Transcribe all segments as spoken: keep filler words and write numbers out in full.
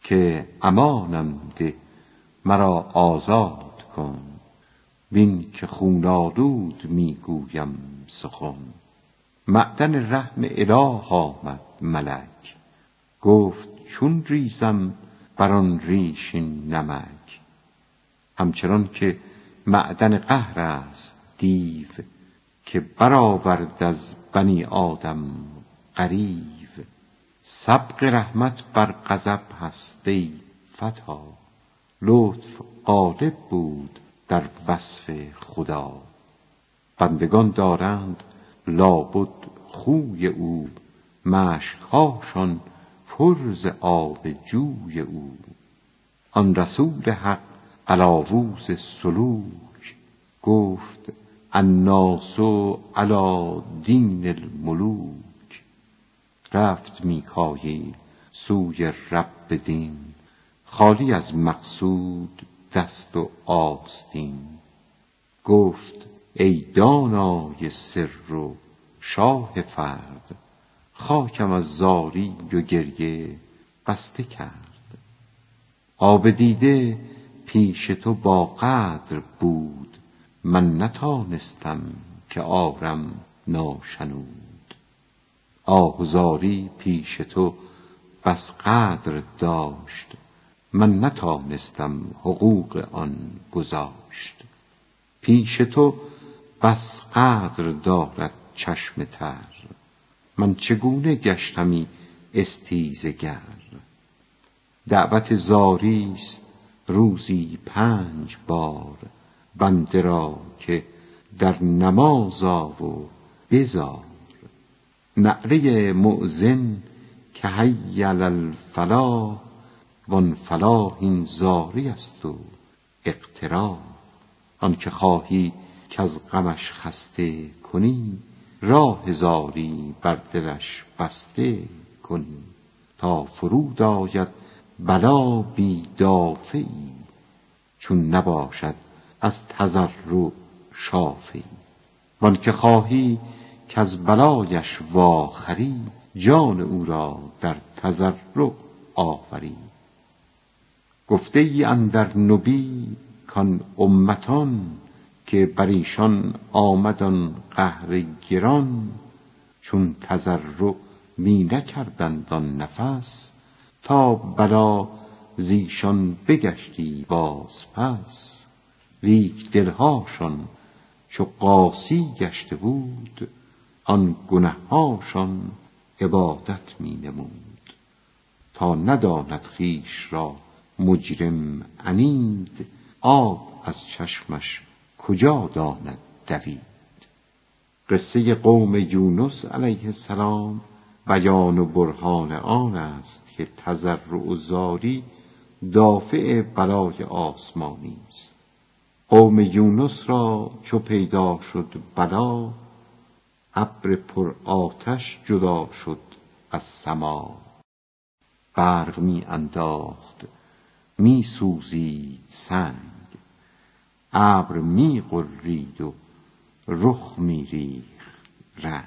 که امانم ده مرا آزاد کن، بین که خون آلود میگویم سخن. معدن رحم اله آمد ملک، گفت چون ریزم بر آن ریش این نمک. همچنان که معدن قهر است دیو، که برآورد از بنی آدم غریو. سبق رحمت بر غضب هست ای فتی، لطف غالب بود در وصف خدا. بندگان دارند لابد خوی او، مشکهاشان پر ز آب جوی او. آن رسول حق قلاووز سلوک، گفت الناس علی دین الملوک. رفت میکاییل سوی رب دین، خالی از مقصود دست و آستین. گفت ای دانای سر و شاه فرد، خاکم از زاری و گریه بسته کرد. آب دیده پیش تو با قدر بود، من نتانستم که آرم ناشنود. آه و زاری پیش تو بس قدر داشت، من نتانستم حقوق آن گذاشت. پیش تو بس قدر دارد چشم تر، من چگونه گشتمی استیزه گر. دعوت زاری است روزی پنج بار، بنده را که در نماز آ و بزار. نعره مؤذن که حی علی الفلاح، وان فلاح این زاری است و اقتراح. آن که خواهی که از غمش خسته کنی، راه زاری بر دلش بسته کنی. تا فرود آید بلا بی دافعی، چون نباشد از تضرع شافعی. وان که خواهی که از بلایش واخری، جان او را در تضرع آوری. گفته ای اندر نبی کان امتان، که بر ایشان آمد آن قهر گران. چون تضرع می نکردند آن نفس، تا بلا زیشان بگشتی باز پس. لیک دلهاشان چو قاسی گشته بود، آن گنههاشان عبادت می نمود. تا نداند خویش را مجرم عنید، آب از چشمش کجا داند دوید. قصه قوم یونس علیه السلام بیان و برهان آن است که تضرع و زاری دافع بلای آسمانی است. قوم یونس را چو پیدا شد بلا، ابر پر آتش جدا شد از سما. برق می انداخت می سوزید سنگ، ابر می غرید و رخ می ریخت رنگ.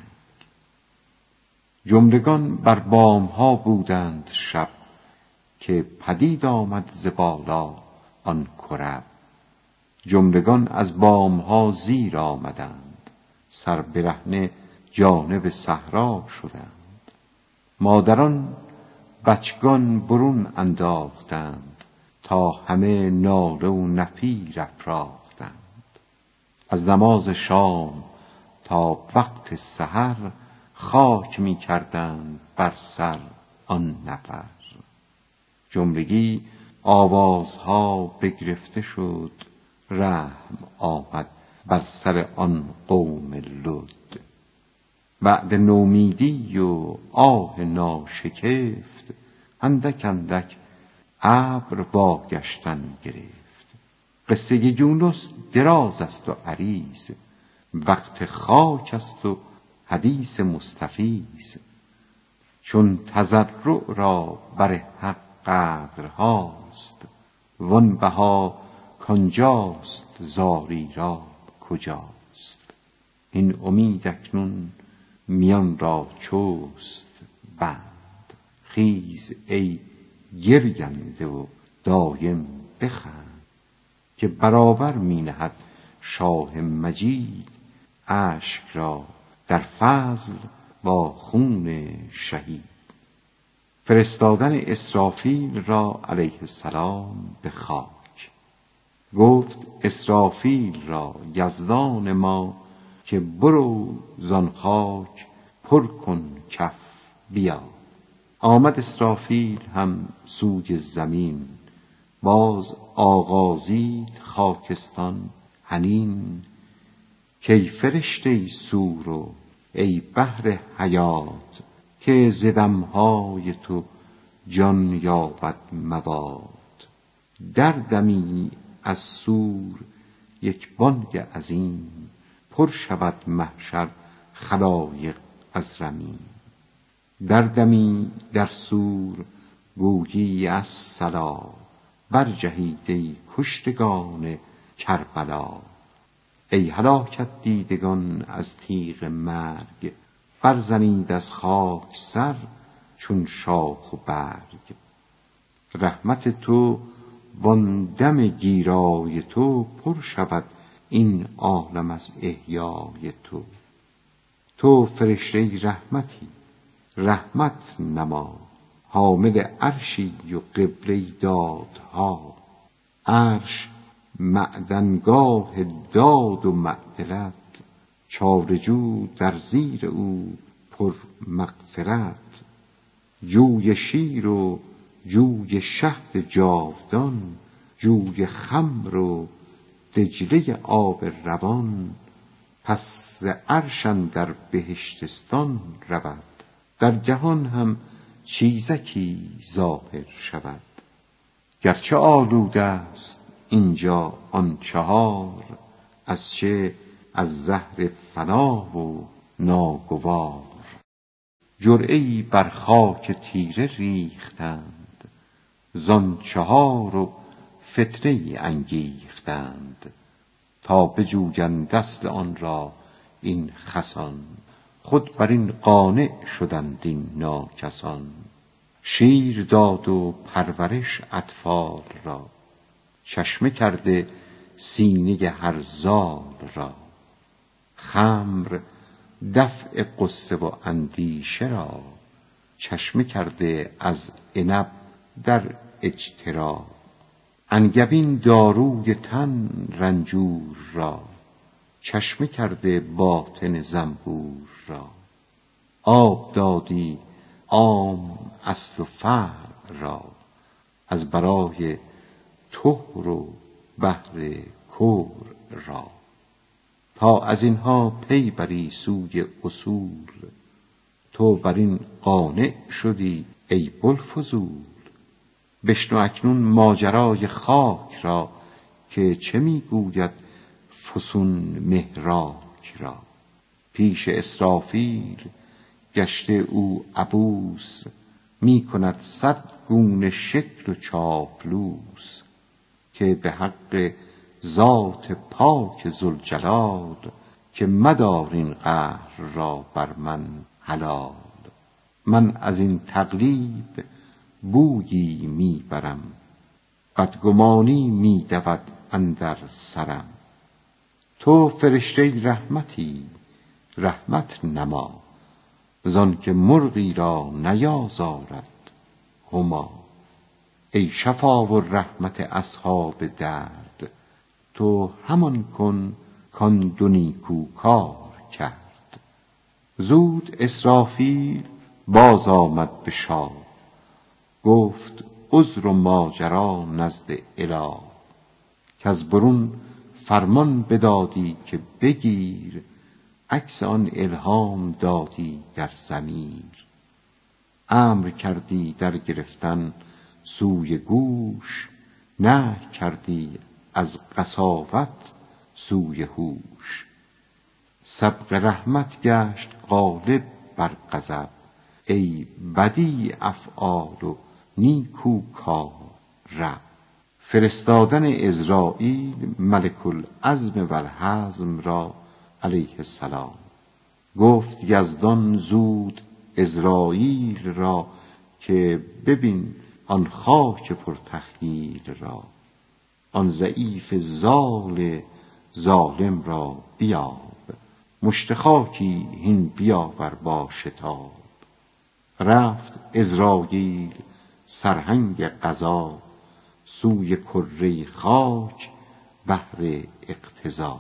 جملگان بر بام ها بودند شب، که پدید آمد ز بالا آن کرب. جملگان از بام ها زیر آمدند، سر برهنه جانب صحرا شدند. مادران بچگان برون انداختند، تا همه ناله و نفیر افراختند. از نماز شام تا وقت سحر، خاک می کردند بر سر آن نفر. جملگی آوازها بگرفته شد، رحم آمد بر سر آن قوم لد. بعد نومیدی و آه ناشکفت، اندک اندک ابر واگشتن گرفت. قصه یونس دراز است و عریض، وقت خاک است و حدیث مستفیض. چون تضرع را بر حق قدرهاست، وان بها کانجاست زاری را کجاست. این امید اکنون میان را چست بند، خیز ای گرینده و دایم بخند، که برابر می نهد شاه مجید اشک را در فضل با خون شهید. فرستادن اسرافیل را علیه السلام به خاک. گفت اسرافیل را یزدان ما که برو زان خاک پر کن کف بیا. آمد اسرافیل هم سوی زمین، باز آغازید خاکستان حنین. کای فرشته صور و ای بحر حیات، که ز دمهای تو جان یابد مواد. در دمی از صور یک بانگ عظیم، پر شود محشر خلایق از رمیم. در دمی در صور گویی الصلا، برجهید ای کشتگان کربلا. ای هلاکت دیدگان از تیغ مرگ، برزنید از خاک سر چون شاخ و برگ. رحمت تو وان دم گیرای تو، پر شود این عالم از احیای تو. تو فرشته رحمتی رحمت نما، حامل عرشی و قبله دادها. عرش معدنگاه داد و معدلت، چاره‌جو در زیر او پر مغفرت. جوی شیر و جوی شهد جاودان، جوی خمر و دجله آب روان. پس ز عرش اندر بهشتستان رود، در جهان هم چیزکی ظاهر شود. گرچه آلوده است اینجا آن چهار، از چه از زهر فنا و ناگوار. جرعه‌ای بر خاک تیره ریختند، زان چهار و فتنه‌ای انگیختند. تا بجویند اصل آن را این خسان، خود بر این قانع شدند این ناکسان. شیر داد و پرورش اطفال را، چشمه کرده سینه هر زال را. خمر دفع غصه و اندیشه را، چشمه کرده از عنب در اجترا. انگبین داروی تن رنجور را، چشمه کرده باطن زنبور را. آب دادی عام اصل و فرع را، از برای طهر و بحر کور را. تا از اینها پی بری سوی اصول، تو بر این قانع شدی ای بوالفضول. بشنو اکنون ماجرای خاک را، که چه می گوید فسون مهراک را. پیش اسرافیل گشته او عبوس، می کند صد گونه شکل و چاپلوس. که به حق ذات پاک ذوالجلال، که مدار این قهر را بر من حلال. من از این تقلیب بویی می برم، بدگمانی می دود اندر سرم. تو فرشته رحمتی رحمت نما، زان که مرغی را نیازارد هما. ای شفا و رحمت اصحاب درد، تو همان کن کان دو نیکو کار کرد. زود اسرافیل باز آمد به شاه، گفت عذر و ماجرا نزد اله. کز برون فرمان بدادی که بگیر، عکس آن الهام دادی در ضمیر. امر کردی در گرفتن سوی گوش، نهی کردی از قساوت سوی هوش. سبق رحمت گشت غالب بر غضب، ای بدیع افعال و نیکو کار رب. فرستادن عزراییل ملک العزم و الحزم را علیه السلام. گفت یزدان زود عزراییل را که ببین آن خاک پر تخییل را، آن ضعیف زال ظالم را بیاب. مشت خاکی هین بیاور با شتاب. رفت عزراییل سرهنگ قضا، سوی کره خاک بهر اقتضا.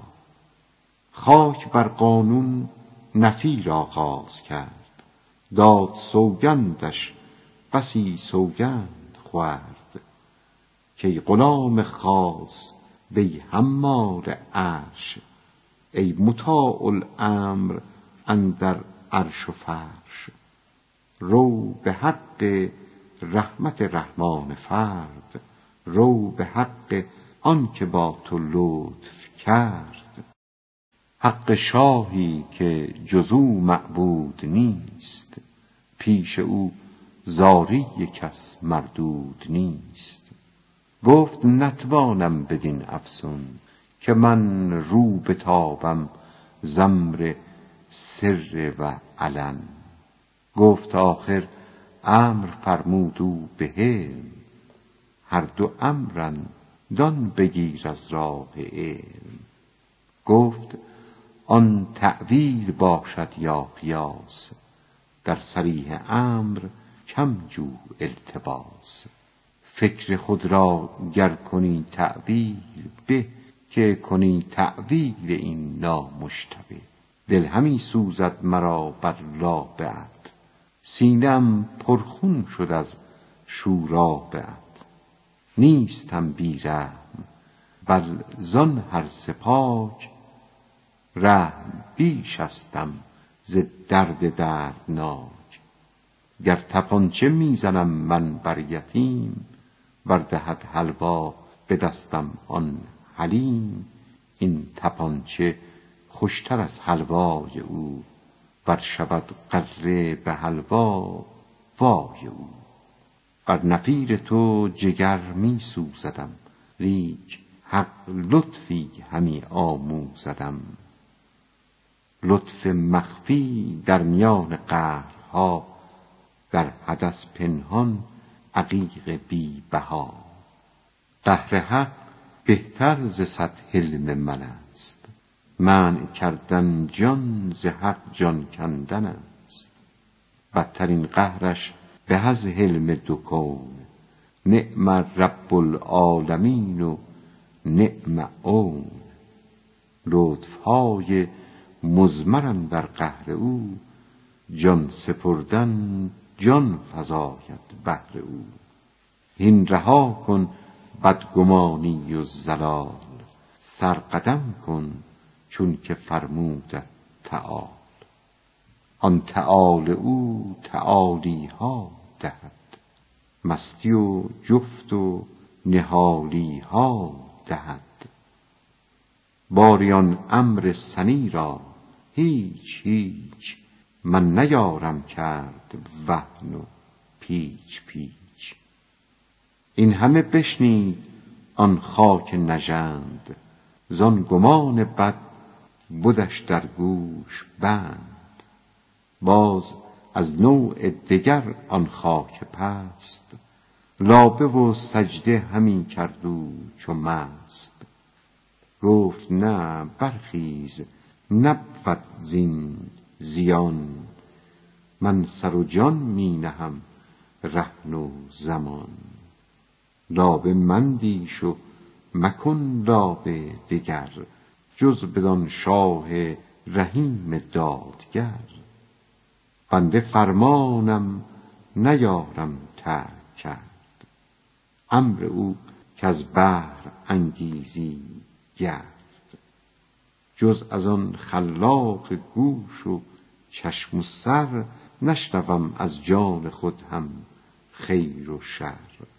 خاک بر قانون نفیر آغاز کرد، داد سوگندش بسی سوگند خورد. که غلام خاص وی حمال عرش، ای مطاع الامر اندر عرش و فرش. رو به حق رحمت رحمان فرد، رو به حق آن که با تو لطف کرد. حق شاهی که جز او معبود نیست، پیش او زاری کس مردود نیست. گفت نتوانم بدین افسون، که من رو بتابم ز امر سر و علن. گفت آخر امر فرمود او به حلم، هر دو امرن دان بگیر از راه علم. گفت آن تأویل باشد یا قیاس، در صریح امر کم جو التباس. فکر خود را گر کنی تأویل به، که کنی تأویل این نامشتبه. دل همی سوزد مرا بر لابه‌ات، سینه‌ام پرخون شد از شورابه‌ات. نیستم بی رحم بل زان هر سه پاک، رحم بیشستم ز درد دردناک. گر تپانچه میزنم من بر یتیم، ور دهد حلوا به دستم آن حلیم. این تپانچه خوشتر از حلوای او، ور شود غره به حلوا وای او. بر نفیر تو جگر می سوزدم، لیک حق لطفی همی آموزدم. لطف مخفی در میان قهرها، در حدث پنهان عقیق بی بها. قهر حق بهتر ز صد حلم من است، منع کردن جان ز حق جان کندن است. بدترین قهرش به از حلم دو کون، نعم رب العالمین و نعم عون. لطفهای مضمر اندر قهر او، جان سپردن جان فزاید بهر او. هین رها کن بدگمانی و ضلال، سرقدم کن چون که فرمودت تعال. آن تعال او تعالی ها دهد، مستی و جفت و نهالی ها دهد. باری آن امر سنی را هیچ هیچ، من نیارم کرد وهن و پیچ پیچ. این همه بشنید آن خاک نژند، زان گمان بد بدش در گوش بند. باز از نوع دگر آن خاک پست، لابه و سجده همی کرد او چو مست. گفت نه برخیز نبود زین زیان، من سر و جان می نهم رهن و زمان. لابه مندیش و مکن لابه دگر، جز بدان شاه رحیم دادگر. بنده فرمانم نیارم ترک کرد، امر او که از بحر انگیزی گرد. جز از آن خلاق گوش و چشم و سر، نشنوم از جان خود هم خیر و شر.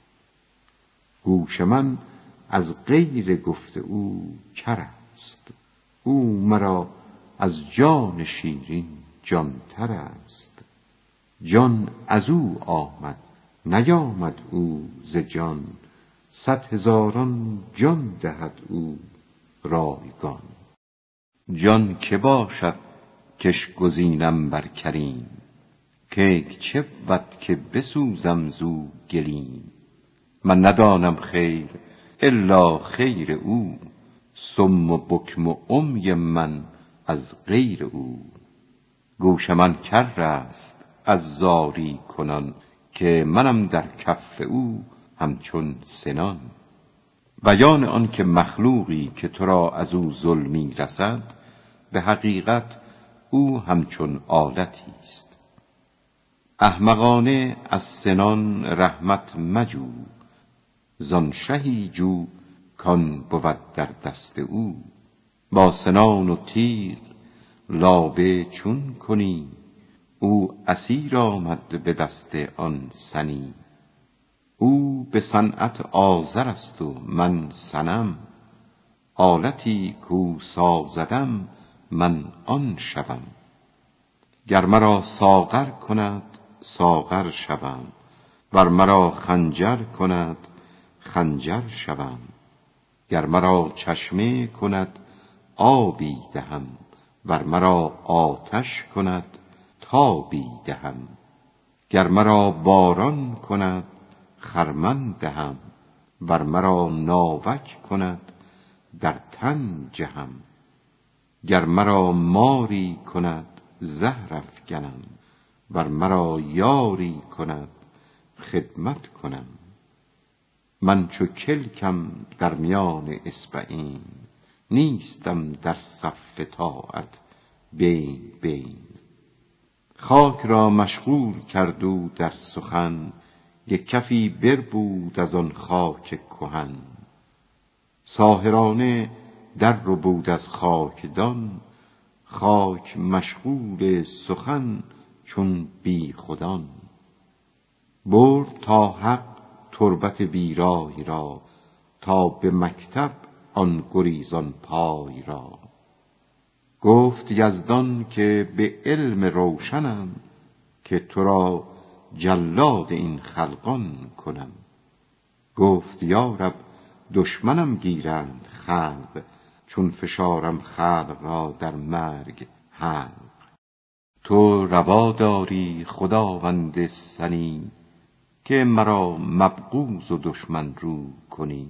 گوش من از غیر گفت او کر است، او مرا از جان شیرین جان تر است. جان از او آمد نیامد او ز جان، صد هزاران جان دهد او رایگان. جان که باشد کش گزینم بر کریم، کیک چه بود که بسوزم زو گلیم. من ندانم خیر الا خیر او، صم و بکم و عمی من از غیر او. گوش من کر است از زاری کنان، که منم در کف او همچون سنان. بیان آن که مخلوقی که تو را از او ظلمی رسد، به حقیقت او همچون آلتی است. احمقانه از سنان رحمت مجو، زان شهی جو کان بود در دست او. با سنان و تیغ لابه چون کنی، او اسیر آمد به دست آن سنی. او به صنعت آزر است و من صنم، آلتی کو سازدم من آن شوم. گر مرا ساغر کند ساغر شوم، ور مرا خنجر کند خنجر شوم. گر مرا چشمه کند آبی دهم، ور مرا آتش کند تابی دهم. گر مرا باران کند خرمن دهم، ور مرا ناوک کند در تن جهم. گر مرا ماری کند زهر افگنم، ور مرا یاری کند خدمت کنم. من چو کلکم در میان اصبعین، نیستم در صف طاعت بین بین. خاک را مشغول کرد او در سخن، یک کفی بربود از آن خاک کهن. ساحرانه در ربود از خاکدان، خاک مشغول سخن چون بی خودان. برد تا حق تربت بیرای را، تا به مکتب آن گریزان پای را. گفت یزدان که به علم روشنم، که تو را جلاد این خلقان کنم. گفت یا رب دشمنم گیرند خلق، چون فشارم خلق را در مرگ حلق. تو روا داری خداوند سنی، که مرا مبغوض و دشمن رو کنی.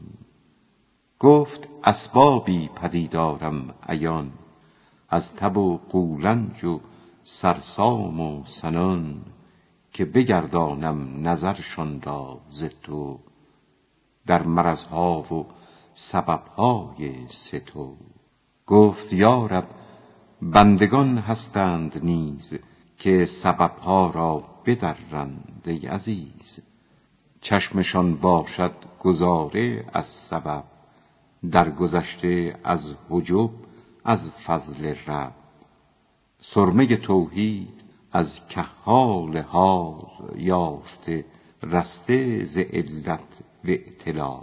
گفت اسبابی پدیدارم عیان، از تب و قولنج و سرسام و سنان. که بگردانم نظرشان را ز تو، در مرضها و سببهای ستو. گفت یا رب بندگان هستند نیز، که سببها را بدرند ای عزیز. چشمشان باشد گذاره از سبب، در گذشته از حجب از فضل رب. سرمه توحید از کحال حال، یافته رسته ز علت و اعتلال.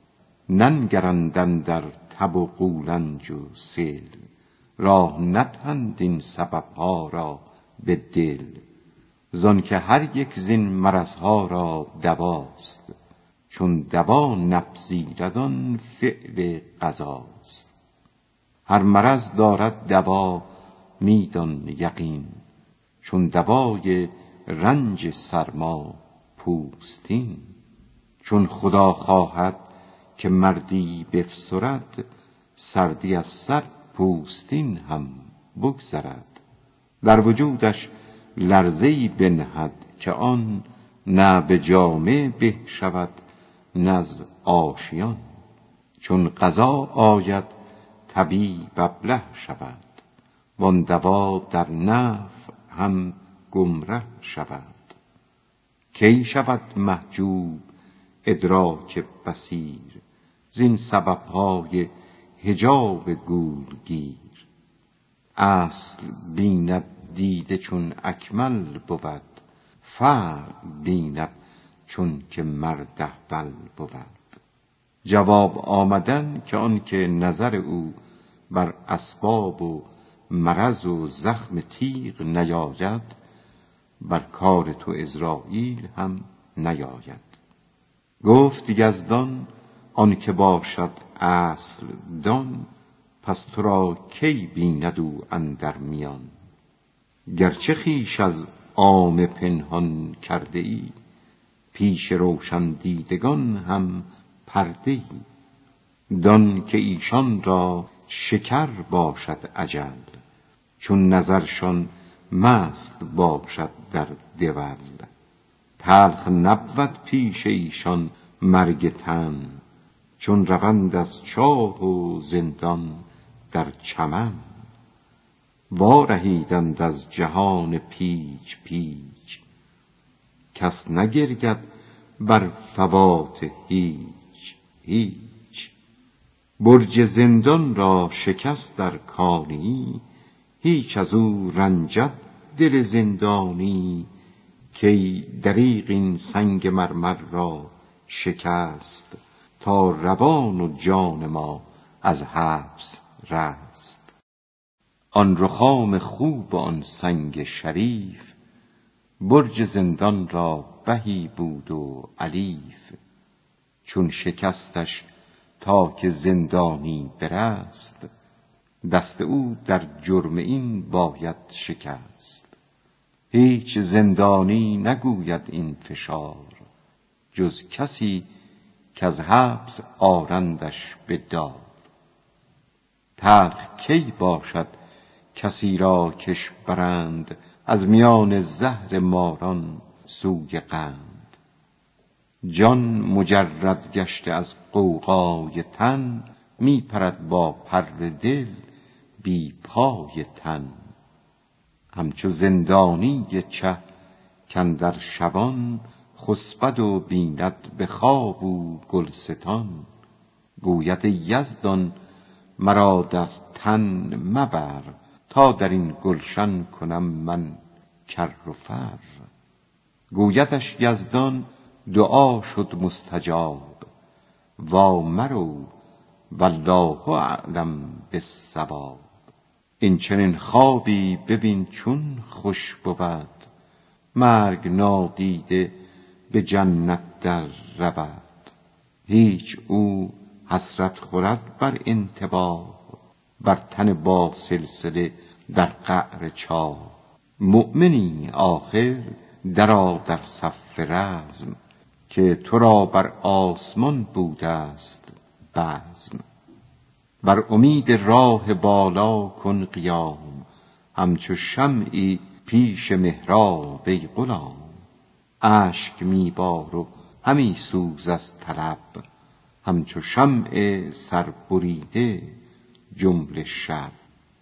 ننگرند اندر تب و قولنج و سل، راه ندهند این سببها را به دل. زان که هر یک زین مرضها را دواست، چون دوا نپذیرد آن فعل قضاست. هر مرض دارد دوا میدان یقین، چون دوای رنج سرما پوستین. چون خدا خواهد که مردی بفسرد، سردی از سر پوستین هم بگذرد. در وجودش لرزه‌ای بنهد که آن، نه به جامه به شود نه از آشیان. چون قضا آید طبیب ابله شود، وان دوا در نفع هم گمره شود. کی شود محجوب ادراک بصیر، زین سببهای حجاب گولگیر. اصل بیند دیده چون اکمل بود، فرع بیند چون که مرد احول بود. جواب آمدن که آن که نظر او بر اسباب و مرض و زخم تیغ نیاید، بر کار تو عزراییل هم نیاید. گفت یزدان آن که باشد اصل دان، پس تو را کی بیند او اندر میان. گرچه خویش از عامه پنهان کرده ای، پیش روشن دیدگان هم پرده‌ای. دان که ایشان را شکر باشد اجل، چون نظرشان مست باشد در دول. تلخ نبود پیش ایشان مرگ تن، چون روند از چاه و زندان در چمن. وارهیدند از جهان پیچ پیچ، کس نگرید بر فوات هیچ هیچ. برج زندان را شکست در کانی، هیچ از او رنجد دل زندانی. کی دریغ این سنگ مرمر را شکست، تا روان و جان ما از حبس رست. آن رخام خوب و آن سنگ شریف، برج زندان را بهی بود و الیف. چون شکستش تا که زندانی برست، دست او در جرم این باید شکست. هیچ زندانی نگوید این فشار، جز کسی که از حبس آرندش به دار. تلخ کی باشد کسی را کش برند، از میان زهر ماران سوی قند. جان مجرد گشته از غوغای تن، می پرد با پر دل بی پای تن. همچو زندانی چه کاندر شبان، خسبد و بیند به خواب و گلستان. گوید ای یزدان مرا در تن مبر، تا در این گلشن کنم من کر و فر. گویدش یزدان دعا شد مستجاب، وا مرو والله اعلم بالصواب. این چنین خوابی ببین چون خوش بود، مرگ نادیده به جنت در رود. هیچ او حسرت خورد بر انتباه، بر تن با سلسله در قعر چاه. مؤمنی آخر درآ در صف رزم، که تو را بر آسمان بوده است بزم. بر امید راه بالا کن قیام، همچو شمعی پیش محراب ای غلام. اشک می بار و همی سوز از طلب، همچو شمع سربریده جمله شب.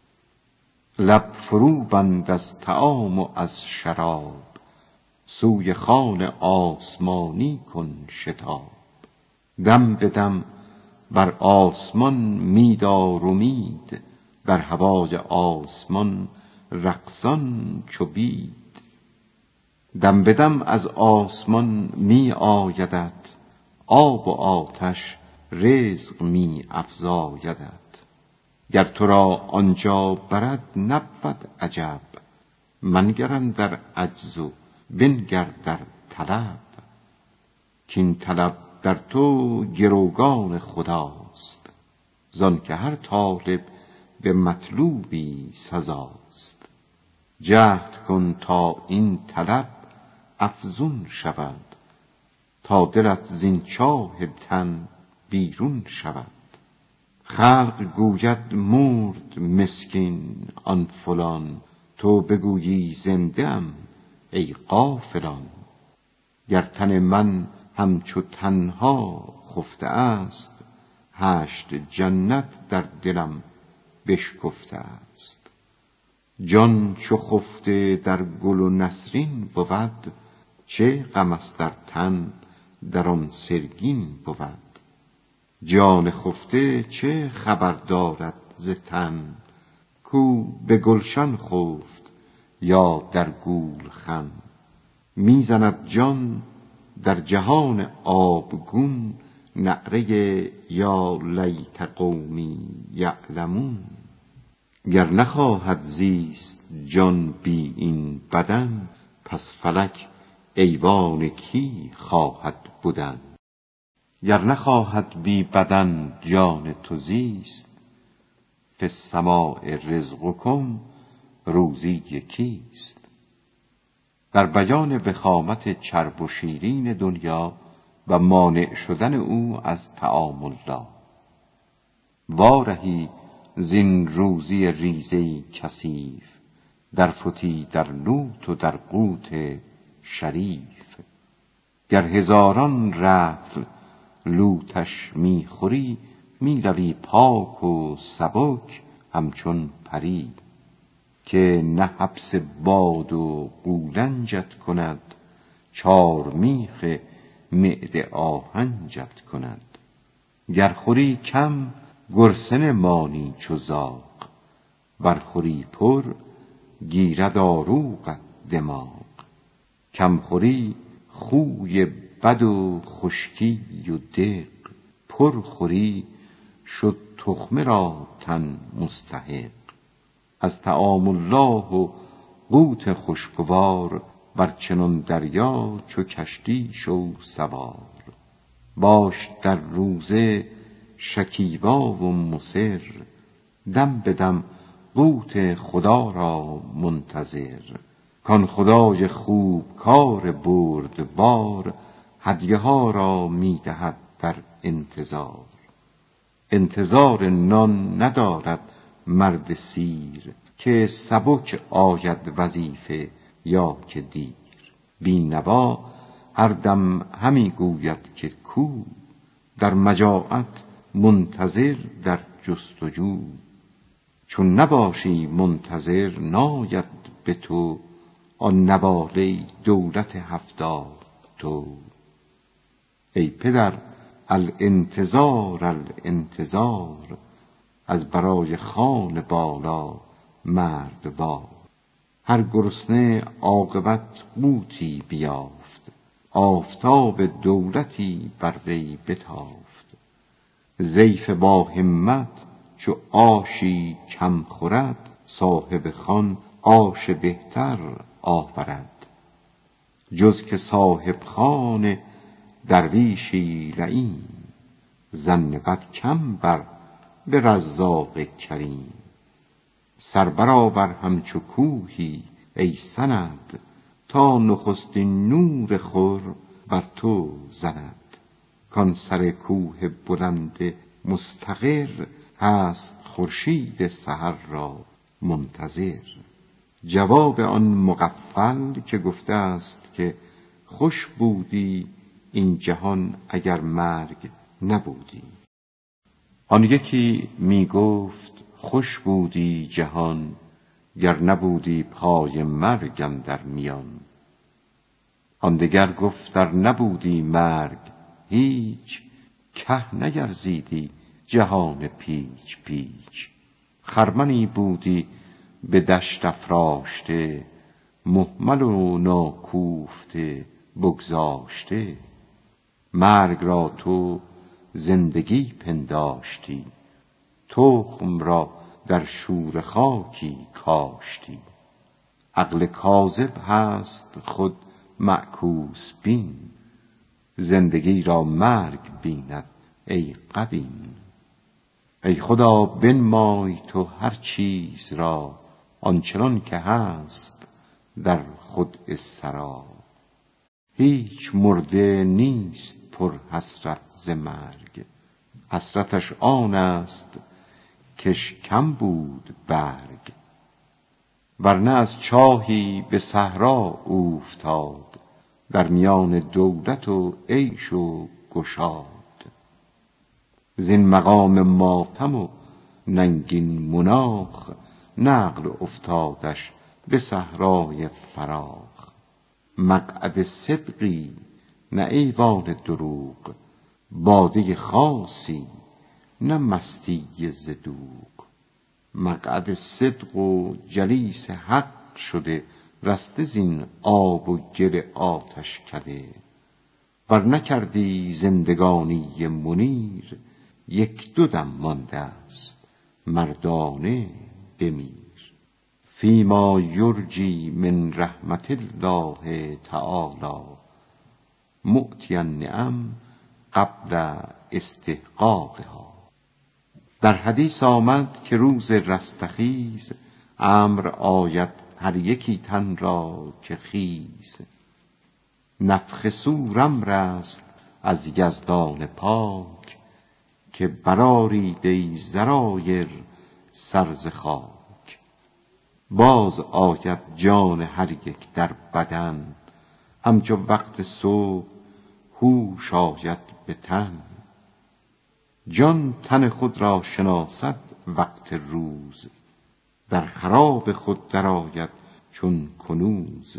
لب فرو بند از طعام و از شراب، سوی خوان آسمانی کن شتاب. دم به دم بر آسمان می دار امید، در هوای آسمان رقصان چو بید. دم به دم از آسمان می آیدت، آب و آتش رزق می افزایدت. گر تو را آنجا برد نبود عجب، منگر اندر عجز و بنگر در طلب. کین طلب در تو گروگان خداست، زان که هر طالب به مطلوبی سزاست. جهد کن تا این طلب افزون شود، تا دلت زین چاه تن بیرون شود. خلق گوید مرد مسکین آن فلان، تو بگویی زنده ام ای غافلان. گر تن من همچو تنها خفته است، هشت جنت در دلم بشکفته است. جان چو خفته در گل و نسرین بود، چه غم است در تن در آن سرگین بود. جان خفته چه خبر دارد ز تن، کو به گلشن خفت یا در گولخن. می زند جان در جهان آبگون، نعره یا لیت قومی یعلمون. گر نخواهد زیست جان بی این بدن، پس فلک ایوان کی خواهد بودن. گر نخواهد بی بدن جان تو زیست، فی السماء رزقکم روزی کیست. در بیان وخامت چرب و شیرین دنیا و مانع شدن او از طعام الله. وارهی زین روزی ریزه‌ای کثیف، در فتی در لوت و در قوت شریف. گر هزاران رطل لوتش میخوری، میروی پاک و سبک همچون پری. که نه حبس باد و قولنجت کند، چار میخ معده آهنجت کند. گر خوری کم گرسنه مانی چو زاغ، ور خوری پر گیرد آروغت دماغ. کم خوری خوی بد و خشکی و دق، پر خوری شد تخمه را تن مستحق. از طعام الله و قوت خوشگوار، بر چنان دریا چو کشتی شو سوار. باش در روزه شکیبا و مصر، دم به دم قوت خدا را منتظر. کان خدای خوب کار بردبار، هدیه ها را می دهد در انتظار. انتظار نان ندارد مرد سیر، که سبک آید وظیفه یا که دیر. بی نوا هر دم همی گوید که کو، در مجاعت منتظر در جستجو. چون نباشی منتظر ناید به تو، آن نواله دولت هفتاد تو. ای پدر الانتظار الانتظار، از برای خوان بالا مردوار. هر گرسنه عاقبت قوتی بیافت، آفتاب دولتی بر وی بتافت. ضیف با همت چو آشی کم خورد، صاحب خوان آش بهتر آورد. جز که صاحب خوان درویشی لئیم، ظن بد کم بر به رزاق کریم. سر برآور همچو کوهی ای سند، تا نخستین نور خور بر تو زند. کان سر کوه بلند مستقر، هست خورشید سحر را منتظر. جواب آن مغفل که گفته است که، خوش بودی این جهان اگر مرگ نبودی. آن یکی می گفت خوش بودی جهان، گر نبودی پای مرگ اندر میان. آن دگر گفت ار نبودی مرگ هیچ، که نگرزیدی جهان پیچ پیچ. خرمنی بودی به دشت افراشته، مهمل و ناکوفته بگذاشته. مرگ را تو زندگی پنداشتی، تخم را در شوره خاکی کاشتی. عقل کاذب هست خود معکوس بین، زندگی را مرگ بیند ای غبین. ای خدا بنمای تو هر چیز را، آنچنان که هست در خدع سرا. هیچ مرده نیست پر حسرت ز مرگ، حسرتش آن است کش کم بود برگ. ورنه از چاهی به صحرا اوفتاد، در میان دولت و عیش و گشاد. زین مقام ماتم و ننگین مناخ، نقل افتادش به صحرای فراخ. مقعد صدقی نه ایوان دروغ، باده خاصی نه مستی ز دوغ. مقعد صدق و جلیس حق شده، رسته زین آب و گل آتش کده. ور نکردی زندگانی منیر، یک دو دم مانده است مردانه بمیر. فیما یرجی من رحمت الله تعالی، معطی النعم قبل استحقاقها. در حدیث آمد که روز رستخیز، امر آید هر یکی تن را که خیز. نفخ صور امر است از یزدان پاک، که برآرید ای ذرایر سر ز خاک. باز آید جان هر یک در بدن، همچو وقت صبح هوش آید به تن. جان تن خود را شناسد وقت روز، در خراب خود درآید چون کنوز.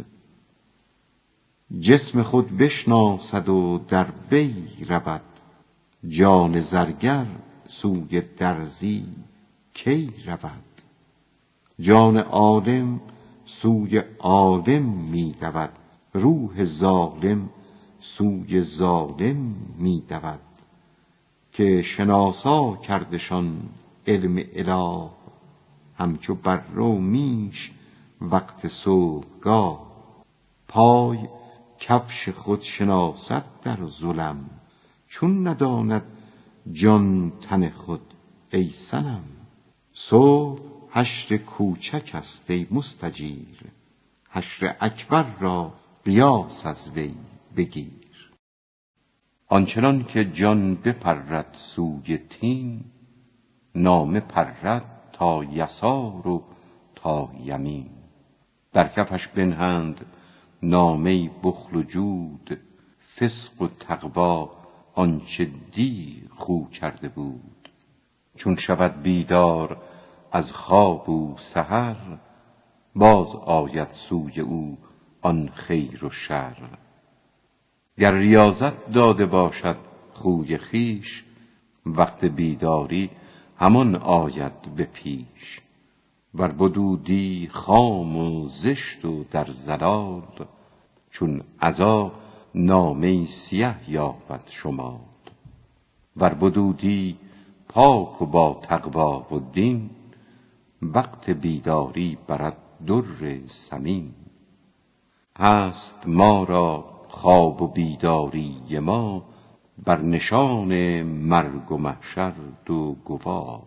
جسم خود بشناسد و در وی رود، جان زرگر سوی درزی کی رود. جان عالم سوی عالم می دود، روح ظالم سوی ظالم می دود. که شناسا کردشان علم اله، همچو بره و میش وقت صبحگاه. پای کفش خود شناسد در ظلم، چون نداند جان تن خود ای صنم. صبح حشر کوچک است ای مستجیر، حشر اکبر را قیاس از وی بگیر. آنچنان که جان بپرد سوی تین، نامه پرد تا یسار و تا یمین. در کفش بنهند نامه بخل و جود، فسق و تقوی آنچه دی خو کرده بود. چون شود بیدار از خواب او سحر، باز آید سوی او آن خیر و شر. گر ریاضت داده باشد خوی خویش، وقت بیداری همان آید به پیش. ور بدو دی خام و زشت و در ضلال، چون عزا نامه سیه یابد شمال. ور بدو دی پاک و با تقوی و دین، وقت بیداری برد در ثمین. هست ما را خواب و بیداری ما، بر نشان مرگ و محشر دو گواه.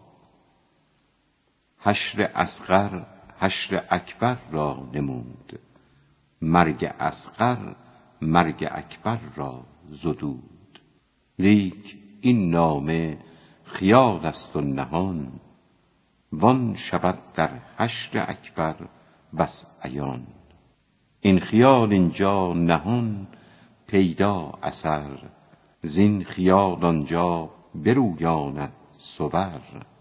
حشر اصغر حشر اکبر را نمود، مرگ اصغر مرگ اکبر را زدود. لیک این نامه خیال است و نهان، وان شود در حشر اکبر بس عیان. این خیال اینجا نهان پیدا اثر، زین خیال آنجا برویاند صور.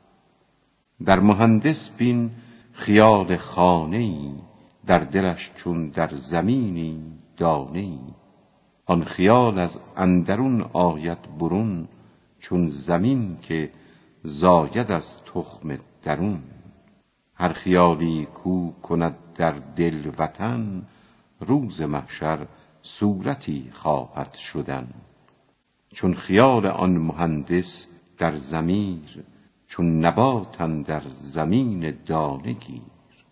در مهندس بین خیال خانه‌ای، در دلش چون در زمینی دانه‌ای. آن خیال از اندرون آید برون، چون زمین که زاید از تخم درون. هر خیالی کو کند در دل وطن، روز محشر صورتی خواهد شدن. چون خیال آن مهندس در ضمیر، چون نبات اندر زمین دانه گیر.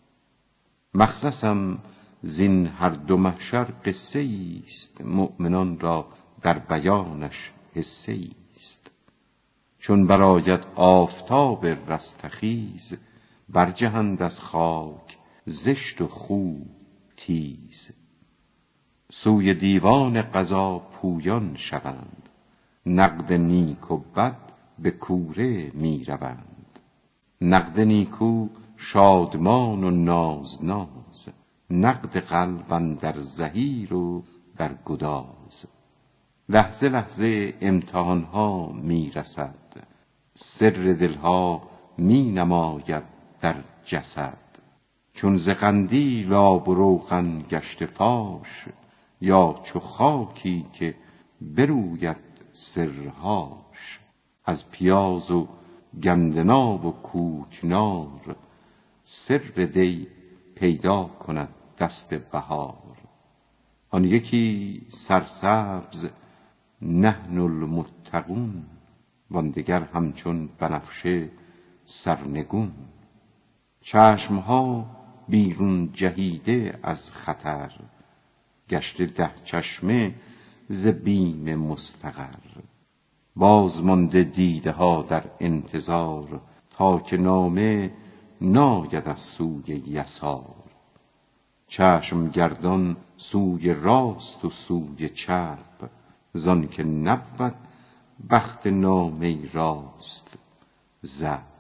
مخلصم زین هر دو محشر قصه ایست، مؤمنان را در بیانش حصه ایست. چون برآید آفتاب رستخیز، برجهند از خاک زشت و خوب تیز. سوی دیوان قضا پویان شوند، نقد نیک و بد به کوره می روند. نقد نیکو شادمان و ناز ناز، نقد قلب اندر زحیر و در گداز. لحظه لحظه امتحان ها می رسد، سر دلها می نماید در جسد. چون ز قندیل آب و روغن گشته فاش، یا چو خاکی که بروید سرهاش. از پیاز و گندناب و کوکنار، سر دی پیدا کند دست بهار. آن یکی سرسبز نحن المتقون، وان دگر همچون بنفشه سرنگون. چشمها بیرون جهیده از خطر، گشته ده چشمه ز بیم مستقر. باز مانده دیده ها در انتظار، تا که نامه ناید از سوی یسار. چشم گردان سوی راست و سوی چپ، زان که نبود بخت نامه راست زپ.